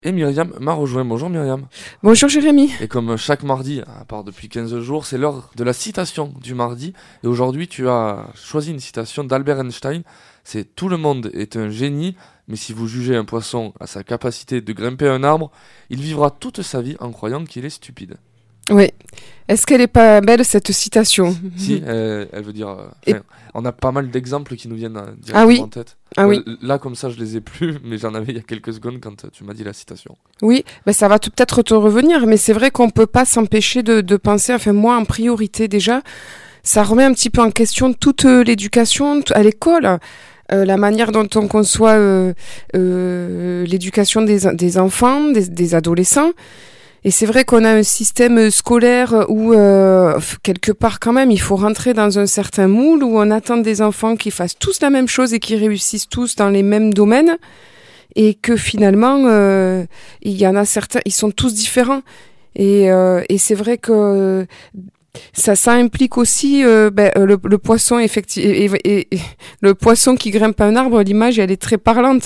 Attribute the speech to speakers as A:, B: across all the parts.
A: Et Myriam m'a rejoint. Bonjour Myriam.
B: Bonjour Jérémy.
A: Et comme chaque mardi, à part depuis 15 jours, c'est l'heure de la citation du mardi. Et aujourd'hui, tu as choisi une citation d'Albert Einstein. C'est: tout le monde est un génie, mais si vous jugez un poisson à sa capacité de grimper un arbre, il vivra toute sa vie en croyant qu'il est stupide.
B: Oui. Est-ce qu'elle est pas belle cette citation?
A: Si, elle veut dire... on a pas mal d'exemples qui nous viennent
B: Ah oui.
A: directement en tête.
B: Ah oui.
A: Là, comme ça, je les ai plus, mais j'en avais il y a quelques secondes quand tu m'as dit la citation.
B: Oui, ça va peut-être te revenir, mais c'est vrai qu'on peut pas s'empêcher de penser, enfin moi en priorité déjà, ça remet un petit peu en question toute l'éducation à l'école. La manière dont on conçoit l'éducation des enfants, des adolescents. Et c'est vrai qu'on a un système scolaire où, quelque part quand même, il faut rentrer dans un certain moule où on attend des enfants qui fassent tous la même chose et qui réussissent tous dans les mêmes domaines. Et que finalement, il y en a certains, ils sont tous différents. Et c'est vrai que ça implique aussi le poisson, effectivement, et le poisson qui grimpe un arbre. L'image, elle est très parlante.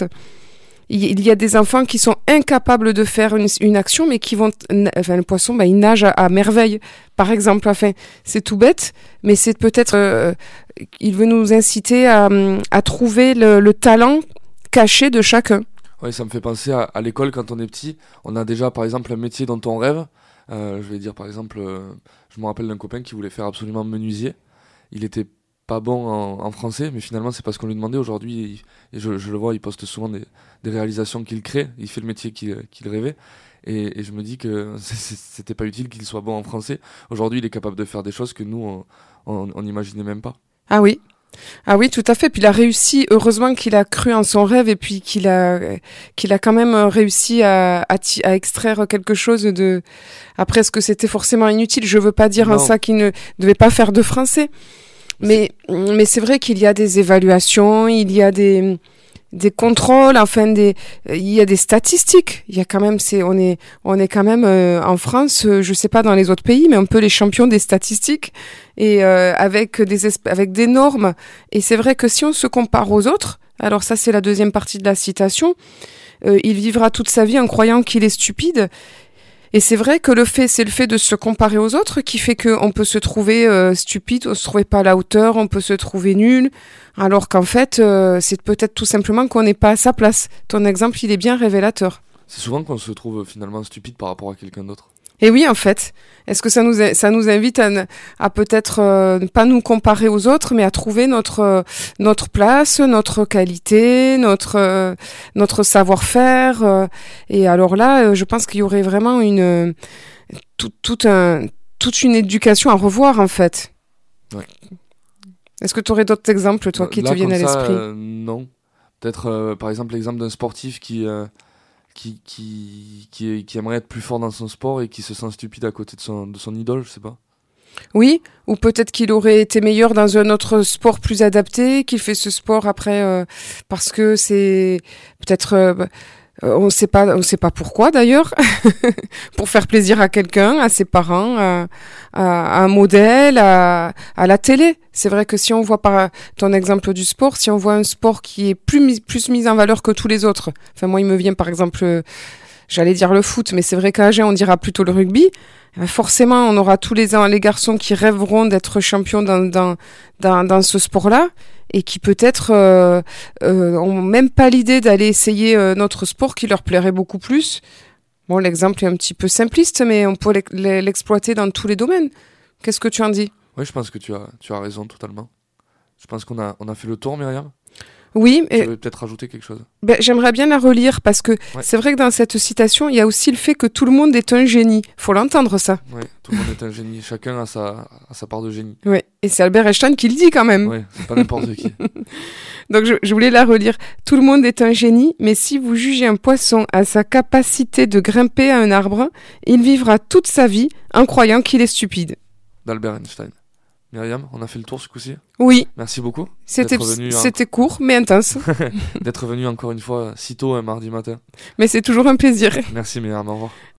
B: Il y a des enfants qui sont incapables de faire une action, mais qui vont, le poisson, il nage à merveille, par exemple. Enfin, c'est tout bête, mais c'est peut-être, il veut nous inciter à trouver le talent caché de chacun.
A: Oui, ça me fait penser à l'école quand on est petit. On a déjà, par exemple, un métier dont on rêve. Je vais dire, par exemple, je me rappelle d'un copain qui voulait faire absolument menuisier. Il était pas bon en français, mais finalement c'est parce qu'on lui demandait. Aujourd'hui, et je le vois, il poste souvent des réalisations qu'il crée, il fait le métier qu'il rêvait, et je me dis que c'était pas utile qu'il soit bon en français. Aujourd'hui, il est capable de faire des choses que nous, on n'imaginait même pas.
B: Ah oui. Ah oui, tout à fait. Puis il a réussi, heureusement qu'il a cru en son rêve et puis qu'il a quand même réussi à extraire quelque chose de... Après, est-ce que c'était forcément inutile? Je veux pas dire en ça qu'il ne devait pas faire de français. Mais c'est vrai qu'il y a des évaluations, il y a des contrôles, enfin il y a des statistiques. Il y a quand même, on est quand même en France, je sais pas dans les autres pays, mais un peu les champions des statistiques et avec des normes. Et c'est vrai que si on se compare aux autres, alors ça c'est la deuxième partie de la citation, il vivra toute sa vie en croyant qu'il est stupide. Et c'est vrai que c'est le fait de se comparer aux autres qui fait qu'on peut se trouver stupide, on se trouve pas à la hauteur, on peut se trouver nul, alors qu'en fait, c'est peut-être tout simplement qu'on n'est pas à sa place. Ton exemple, il est bien révélateur.
A: C'est souvent qu'on se trouve finalement stupide par rapport à quelqu'un d'autre.
B: Et oui, en fait. Est-ce que ça nous invite à peut-être ne pas nous comparer aux autres, mais à trouver notre place, notre qualité, notre savoir-faire. Et alors là, je pense qu'il y aurait vraiment toute une éducation à revoir, en fait.
A: Ouais.
B: Est-ce que tu aurais d'autres exemples, toi, qui te viennent à l'esprit?
A: Non. Peut-être, par exemple, l'exemple d'un sportif qui aimerait être plus fort dans son sport et qui se sent stupide à côté de son idole, je sais pas.
B: Oui, ou peut-être qu'il aurait été meilleur dans un autre sport plus adapté, qu'il fait ce sport après parce que c'est peut-être on sait pas pourquoi d'ailleurs, pour faire plaisir à quelqu'un, à ses parents, à un modèle, à la télé. C'est vrai que si on voit par ton exemple du sport, si on voit un sport qui est plus mis en valeur que tous les autres. Enfin moi il me vient par exemple, j'allais dire le foot, mais c'est vrai qu'à Agen on dira plutôt le rugby. Forcément, on aura tous les garçons qui rêveront d'être champions dans ce sport-là et qui peut-être ont même pas l'idée d'aller essayer notre sport qui leur plairait beaucoup plus. Bon, l'exemple est un petit peu simpliste, mais on peut l'exploiter dans tous les domaines. Qu'est-ce que tu en dis?
A: Oui, je pense que tu as raison totalement. Je pense qu'on a fait le tour, Myriam.
B: Oui,
A: tu veux peut-être rajouter quelque chose?
B: J'aimerais bien la relire parce que c'est vrai que dans cette citation, il y a aussi le fait que tout le monde est un génie. Faut l'entendre, ça.
A: Oui, tout le monde est un génie. Chacun a sa part de génie.
B: Oui, et c'est Albert Einstein qui le dit quand même.
A: Oui, c'est pas n'importe qui.
B: Donc je voulais la relire. Tout le monde est un génie, mais si vous jugez un poisson à sa capacité de grimper à un arbre, il vivra toute sa vie en croyant qu'il est stupide.
A: D'Albert Einstein. Myriam, on a fait le tour ce coup-ci?
B: Oui.
A: Merci beaucoup.
B: C'était court, mais intense.
A: D'être venu encore une fois si tôt un mardi matin.
B: Mais c'est toujours un plaisir.
A: Merci Myriam, au revoir.